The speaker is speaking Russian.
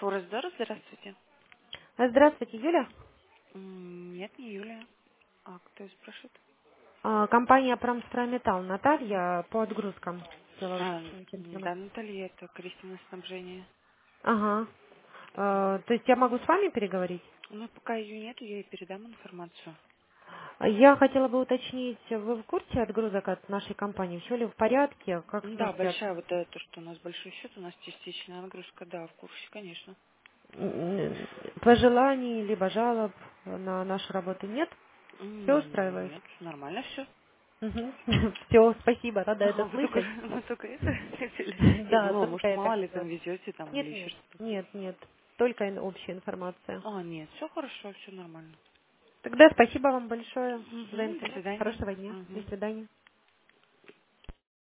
Форестдор, здравствуйте. Здравствуйте, Юля. Нет, не Юлия. А кто спрашивает? Компания «Промстройметалл». Наталья по отгрузкам. Хотела уточнить Да, информацию. Наталья, это Кристина снабжение. Ага. То есть я могу с вами переговорить? Ну, пока ее нету, я ей передам информацию. Я хотела бы уточнить, вы в курсе отгрузок от нашей компании? Все ли в порядке? Как с Да, нас большая связаться? вот это, что у нас большой счет, у нас частичная нагрузка, да, в курсе, конечно. Пожеланий, либо жалоб на нашу работу нет? Все устраивает? Нет, нормально все. Все, спасибо, рада это Вы только, слышать. вы только это хотели. Я Да, думала, только может, это мало ли хотела. там везете там или Нет, еще нет, что-то. нет, нет. Только общая информация. Нет, все хорошо, все нормально. Тогда спасибо вам большое за До информацию. свидания. Хорошего дня. До свидания.